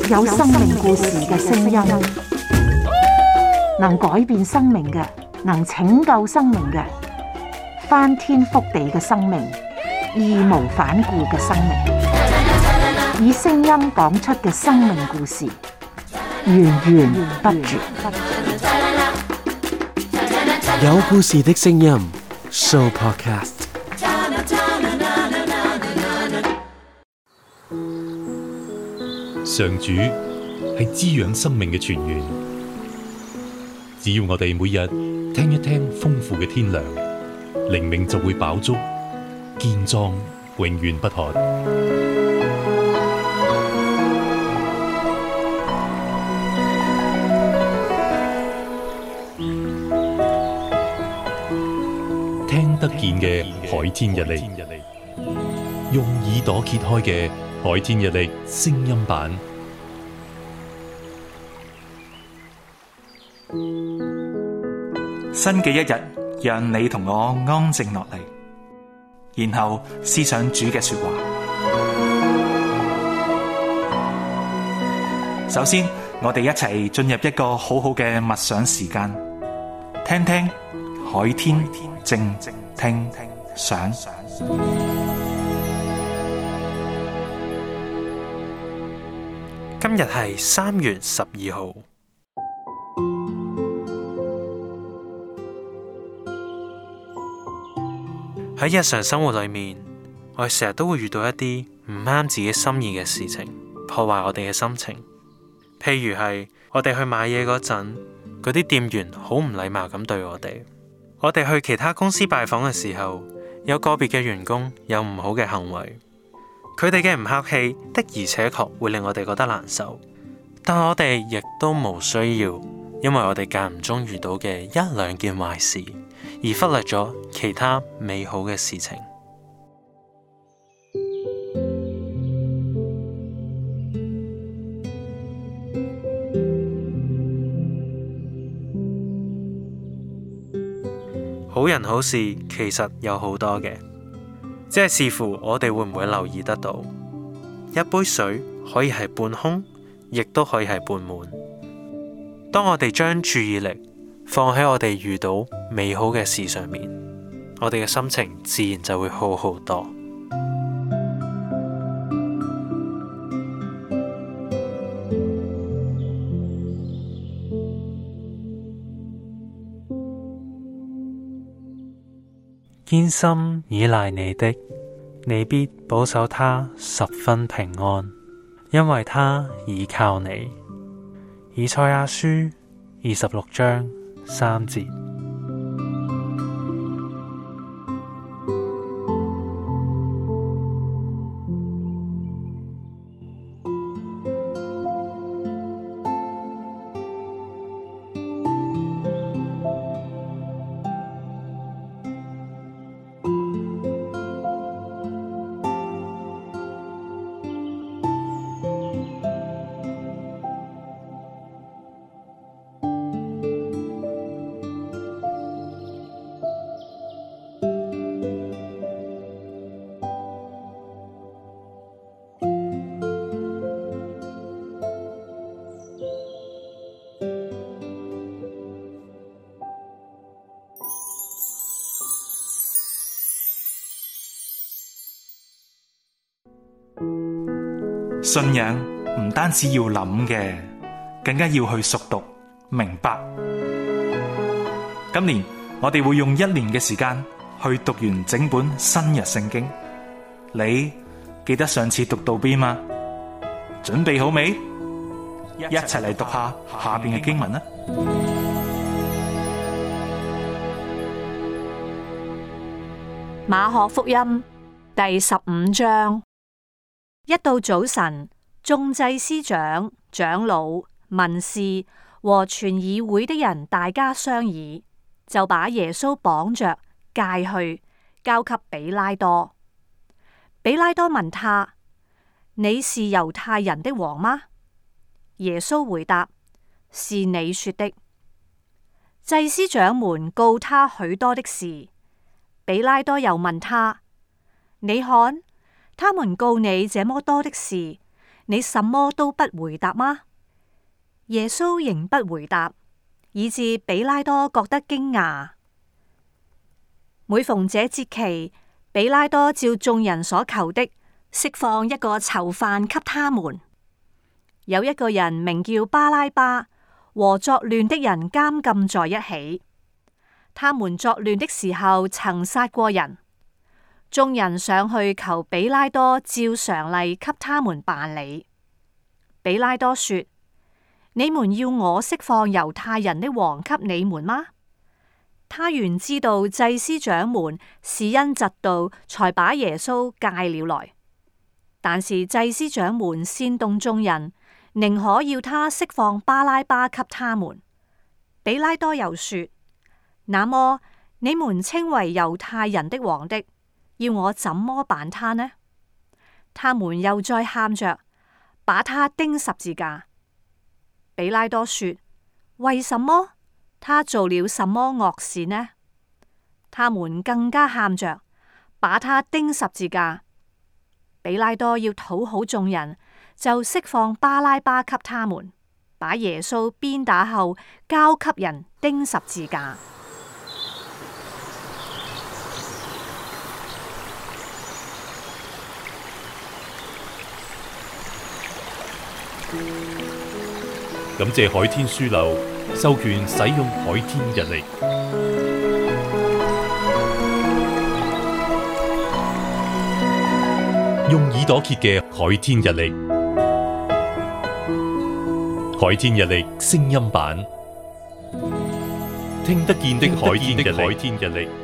有生命故事嘅聲音，能改變生命嘅，能拯救生命嘅，翻天覆地嘅生命，義無反顧嘅生命，以聲音講出嘅生命故事，源源不絕。 有故事的聲音 Show Podcast。 上主係滋養生命嘅泉源，只要我哋每日聽一聽豐富嘅天糧，靈命就會飽足、健壯，永遠不渴。聽得見嘅海天日曆，用耳朵揭開嘅海天日曆聲音版， 新嘅一日，讓你同我安靜落嚟，然後思想主嘅說話。首先，我哋一齊進入一個好好嘅默想時間，聽聽海天靜聽想。 今日係3月12號。喺日常生活裏面，我哋成日都會遇到一啲唔啱自己心意嘅事情，破壞我哋嘅心情。譬如係我哋去買嘢嗰陣，嗰啲店員好唔禮貌咁對我哋；我哋去其他公司拜訪嘅時候，有個別嘅員工有唔好嘅行為。佢哋嘅唔客氣的而且確會令我哋覺得難受，但我哋亦都無需要因為我哋間唔中遇到嘅一兩件壞事而忽略咗其他美好嘅事情。好人好事其實有好多嘅，即係視乎我哋會唔會留意得到。一杯水可以係半空，亦都可以係半滿。當我哋將注意力放喺我哋遇到美好嘅事上面，我哋嘅心情自然就會好好多。堅心倚賴你的，你必保守他十分平安，因為他倚靠你。以賽亞書26章3節。 信仰唔單止要諗嘅，更加要去熟讀明白。今年我哋會用1年嘅時間去讀完整本新約聖經。你記得上次讀到邊嗎？準備好未？一齊嚟讀下下邊嘅經文啦。 馬可福音第15章。一到早晨，眾祭司長、長老、文士和全議會的人大家商議，就把耶穌綁着解去，交給比拉多。比拉多問他：你是猶太人的王嗎？耶穌回答：是你說的。祭司長們告他許多的事。比拉多又問他：你看，他們告你這麼多的事， 你什麼都不回答嗎？耶穌仍不回答，以致比拉多覺得驚訝。每逢這節期，比拉多照眾人所求的，釋放一個囚犯給他們。有一個人名叫巴拉巴，和作亂的人監禁在一起。他們作亂的時候曾殺過人。眾人上去求比拉多照常例給他們辦理。比拉多說：你們要我釋放猶太人的王給你們嗎？他原知道祭司長們是因嫉妒才把耶穌戒了來，但是祭司長們煽動眾人，寧可要他釋放巴拉巴給他們。比拉多又說：那麼你們稱為猶太人的王的，要我怎麼辦他呢？他們又再喊着，把他釘十字架。比拉多說：為什麼？他做了什麼惡事呢？他們更加喊着，把他釘十字架。比拉多要討好眾人，就釋放巴拉巴給他們，把耶穌鞭打後交給人釘十字架。 感謝海天書樓授權使用海天日曆，用耳朵揭嘅海天日曆，海天日曆聲音版，聽得見的海天日曆。